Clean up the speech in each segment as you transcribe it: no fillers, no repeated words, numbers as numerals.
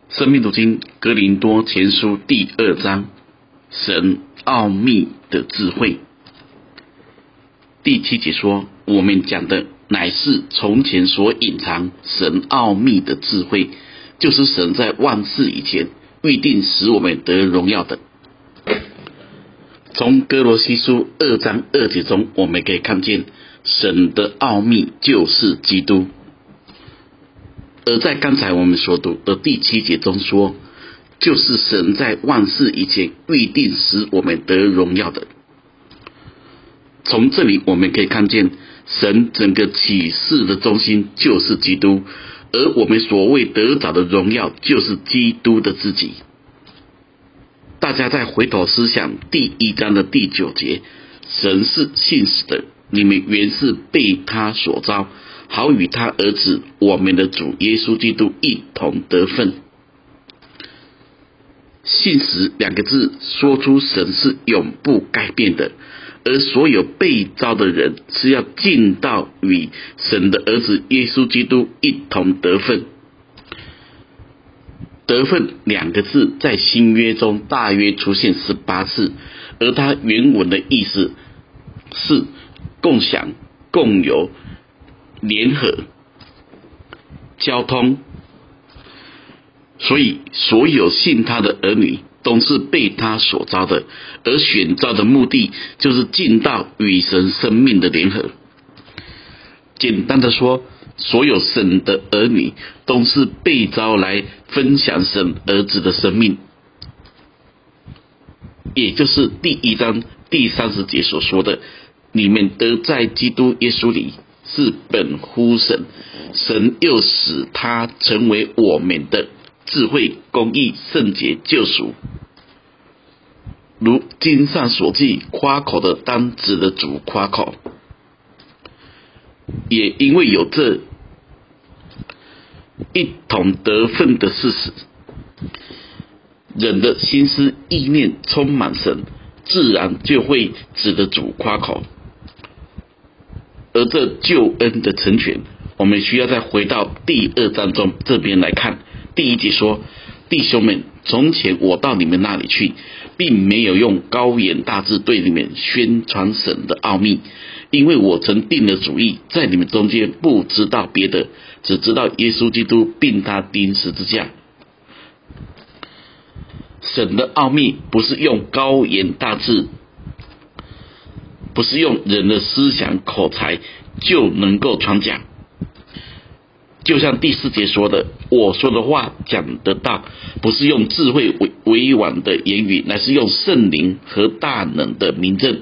生命读经哥林多前书第2章，神奥秘的智慧。第7节说，我们讲的乃是从前所隐藏神奥秘的智慧，就是神在万事以前预定使我们得荣耀的。从哥罗西书2章2节中，我们可以看见神的奥秘就是基督。而在刚才我们所读的第7节中说，就是神在万事以前预定使我们得荣耀的。从这里我们可以看见，神整个启示的中心就是基督，而我们所谓得着的荣耀就是基督的自己。大家再回头思想第1章的第9节，神是信实的，你们原是被他所召，好与他儿子我们的主耶稣基督一同得分。信实2个字说出神是永不改变的，而所有被召的人是要进到与神的儿子耶稣基督一同得分。得分2个字在新约中大约出现18次，而它原文的意思是共享、共有、联合、交通。所以所有信他的儿女都是被他所召的，而选召的目的就是进到与神生命的联合。简单的说，所有神的儿女都是被召来分享神儿子的生命，也就是第1章第30节所说的，你们得在基督耶稣里是本乎神，神又使他成为我们的智慧、公义、圣洁、救赎。如经上所记，夸口的当指着主夸口。也因为有这一同得分的事实，人的心思意念充满神，自然就会指着主夸口。而这救恩的成全，我们需要再回到第2章中这边来看。第1节说，弟兄们，从前我到你们那里去，并没有用高言大志对你们宣传神的奥秘，因为我曾定了主意，在你们中间不知道别的，只知道耶稣基督并他钉十字架。神的奥秘不是用高言大志，不是用人的思想口才就能够传讲。就像第4节说的，我说的话讲得到，不是用智慧委婉的言语，乃是用圣灵和大能的明证。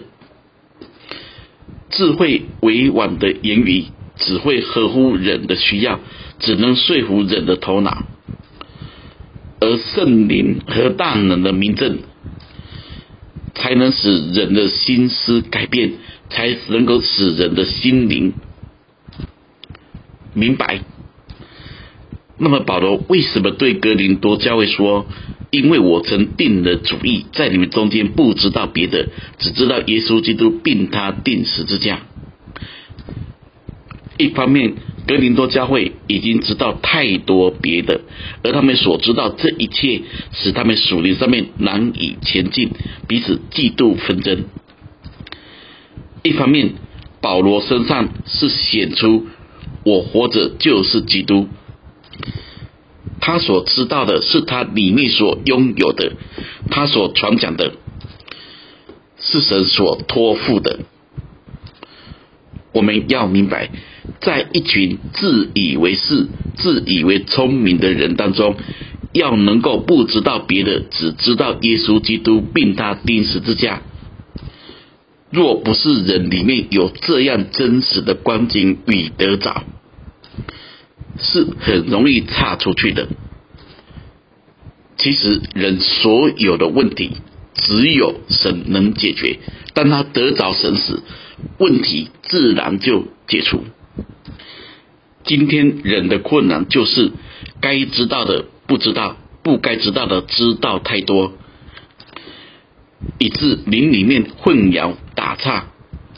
智慧委婉的言语只会合乎人的需要，只能说服人的头脑，而圣灵和大能的明证才能使人的心思改变，才能够使人的心灵明白。那么保罗为什么对哥林多教会说，因为我曾定了主意，在你们中间不知道别的，只知道耶稣基督并他钉十字架。一方面哥林多教会已经知道太多别的，而他们所知道这一切使他们属灵上面难以前进，彼此嫉妒纷争。一方面保罗身上是显出我活着就是基督，他所知道的是他里面所拥有的，他所传讲的是神所托付的。我们要明白，在一群自以为是、自以为聪明的人当中，要能够不知道别的，只知道耶稣基督并他钉十字架，若不是人里面有这样真实的光景与得着，是很容易岔出去的。其实人所有的问题只有神能解决，当他得着神时，问题自然就解除。今天人的困难就是该知道的不知道，不该知道的知道太多，以致灵里面混淆打岔。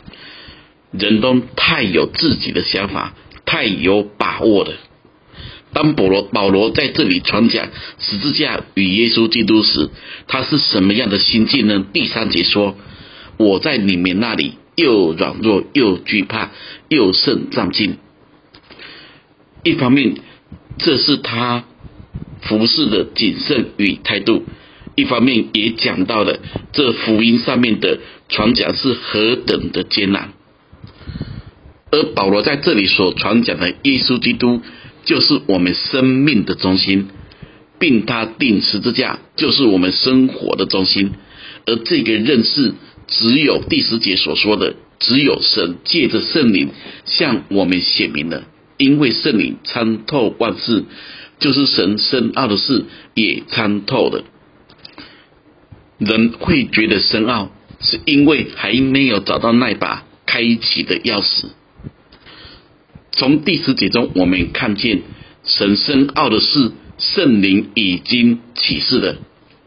人都太有自己的想法，太有把握了， 当保罗在这里传讲十字架与耶稣基督时，他是什么样的心境呢？第3节说，我在你们那里又软弱又惧怕又甚战兢。一方面，这是他服事的谨慎与态度，一方面也讲到了这福音上面的传讲是何等的艰难。而保罗在这里所传讲的耶稣基督就是我们生命的中心，并他钉十字架就是我们生活的中心。而这个认识只有第10节所说的，只有神借着圣灵向我们显明了，因为圣灵参透万事，就是神深奥的事也参透了。人会觉得深奥，是因为还没有找到那把开启的钥匙。从第10节中，我们看见神深奥的事，圣灵已经启示了，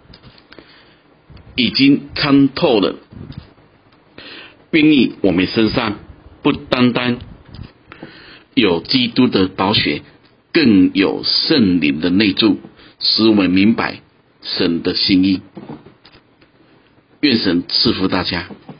已经参透了，愿意我们身上不单单有基督的宝血，更有圣灵的内住，使我们明白神的心意。愿神赐福大家。